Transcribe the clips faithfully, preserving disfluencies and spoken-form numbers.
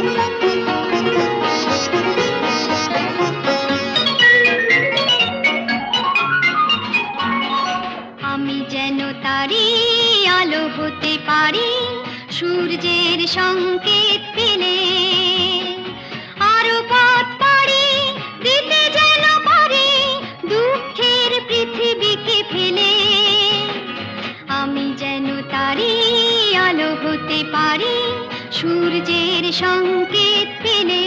আমি যেন তারি আলো হতে পারি সূর্যের সংকেত পেলে, আরো পথ পাড়ি দিতে যেন পারি দুঃখের পৃথিবীকে ফেলে। আমি যেন তারি আলো হতে পারি সূর্যের সংকেত পেলে।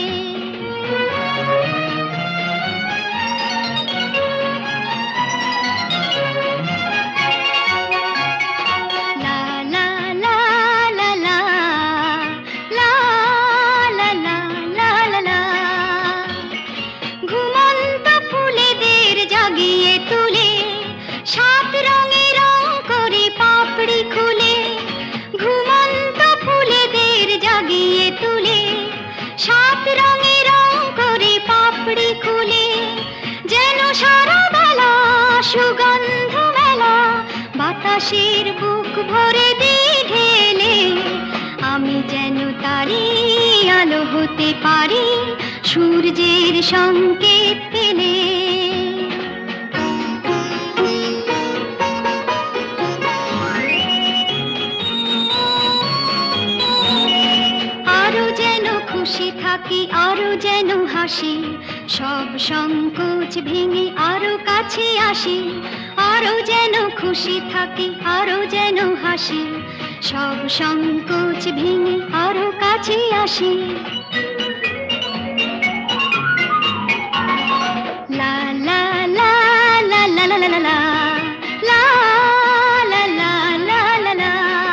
সাত রঙে রং করে পাপড়ি খুলে, ঘুমন্ত ফুলেদের জাগিয়ে তুলে, সাত রঙে রং করে পাপড়ি খুলে, যেন সারা বেলা সুগন্ধ মেলা বাতাসের বুক ভরে দিয়ে ঢেলে। আমি যেন তারি আলো হতে পারি সূর্যের সংকেত পেলে। আরো যেন খুশি থাকি, আরো যেন হাসি, সব সংকোচ ভেঙে আরো কাছে আসি। আরো যেন খুশি থাকি, আরো যেন হাসি, সব সংকোচ ভেঙে আরো কাছে আসি। লা লা লা লা লা লা লা লা লা লা লা লা লা লা।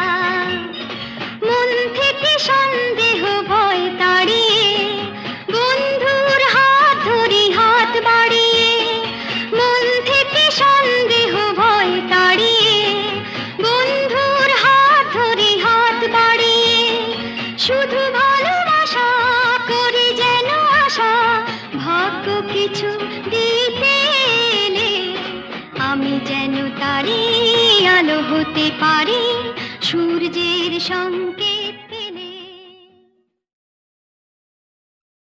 মন থেকে সন্দেহ ভয় তাড়িয়ে বন্ধুর হাত ধরি হাত বাড়িয়ে, মন থেকে সন্দেহ ভয় তাড়িয়ে বন্ধুর হাত ধরি হাত বাড়িয়ে, শুধু ভালোবাসা করি যেন আশা ভাগ্য কিছু দিতে এলে। আমি যেন তারি আলো হতে পারি সূর্যের সংকেত পেলে।